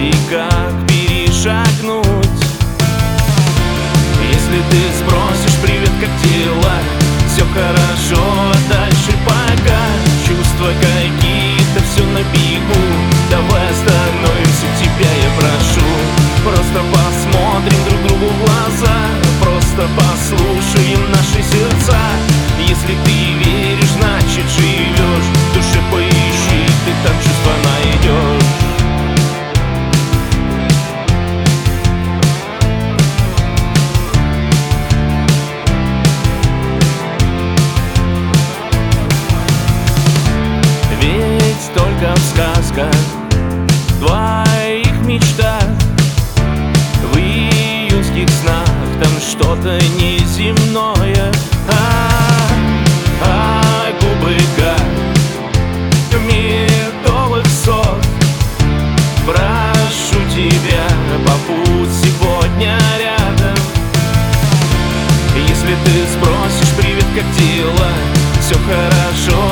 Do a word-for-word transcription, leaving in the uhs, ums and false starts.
пути, как перешагнуть. Если ты спросишь: привет, как дела? Все хорошо, а дальше пока. Чувства какие-то, все на бегу. Давай остановимся, тебя я прошу. Просто посмотрим друг другу в глаза, просто послушаем наши сердца. Если ты веришь, значит живешь. В душе поищи, ты там чувства найдешь. Ведь только в сказках, в твоих мечтах, в июньских снах там что-то неземное. А, а губы как медовых сот. Прошу тебя, побудь сегодня рядом. Если ты спросишь: привет, как дела? Все хорошо,